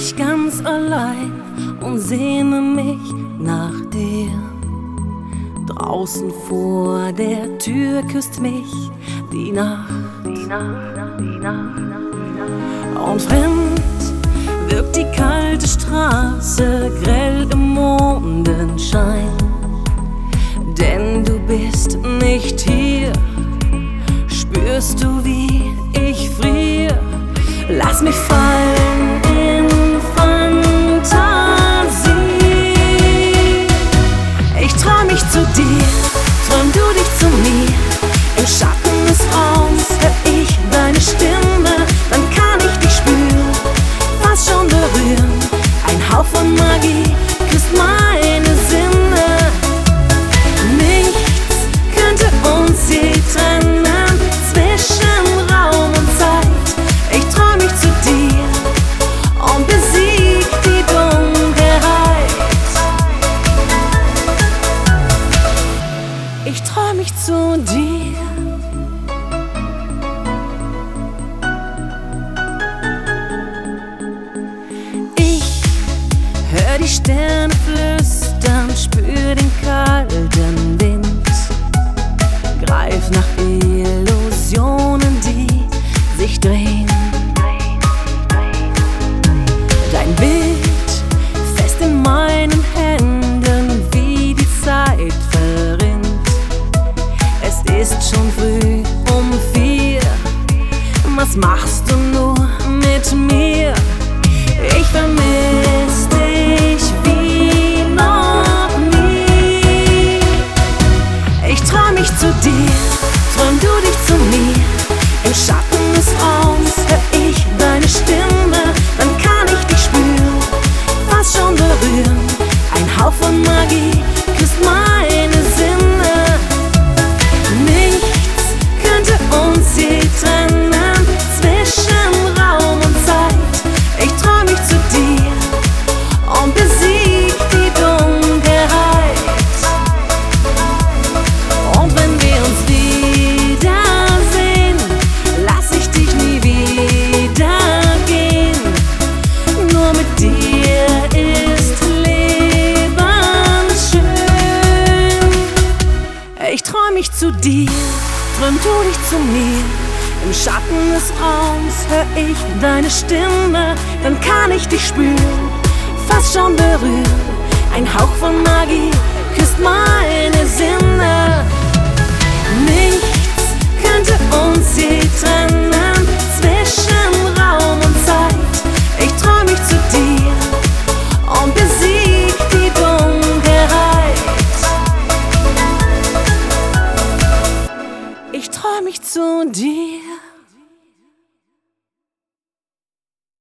ich ganz allein und sehne mich nach dir. Draußen vor der Tür küsst mich die Nacht. Und fremd wirkt die kalte Straße grell im Mondenschein. Denn du bist nicht hier, spürst du, wie ich friere? Lass mich fallen in Fantasie. Ich träum mich zu dir, träum du dich zu mir. Im Schatten des Raums hör ich deine Stimme. Dann kann ich dich spüren, fast schon berühren. Ein Hauch von Magie küsst meine Sinne. Nichts könnte uns je trennen zwischen Raum und Zeit. Ich träum mich zu dir und besieg die Dunkelheit. Ich träum mich zu dir. Hör die Sterne flüstern, spür den kalten Wind. Greif nach Illusionen, die sich drehen. Dein Bild fest in meinen Händen, wie die Zeit verrinnt. Es ist schon früh um 4. Was machst du nur mit mir? Ich vermiss dich wie noch nie. Ich träum mich zu dir, träum du dich zu mir. Im Schatten des Raums hör ich deine Stimme. Dann kann ich dich spüren, fast schon berühren. Ein Hauch von Magie küsst meine Sinne. Nichts könnte uns je trennen zwischen Raum und Zeit. Ich träum mich zu dir und besieg die Dunkelheit. Und wenn wir uns wiedersehen, lass ich dich nie wieder gehen. Nur mit dir ist Leben schön. Ich träum mich zu dir, träum du dich zu mir. Im Schatten des Raums hör ich deine Stimme. Dann kann ich dich spüren, fast schon berühren. Ein Hauch von Magie küsst meine Sinne. Nichts könnte uns je trennen zwischen Raum und Zeit. Ich träum mich zu dir und besieg die Dunkelheit. Ich träum mich zu dir.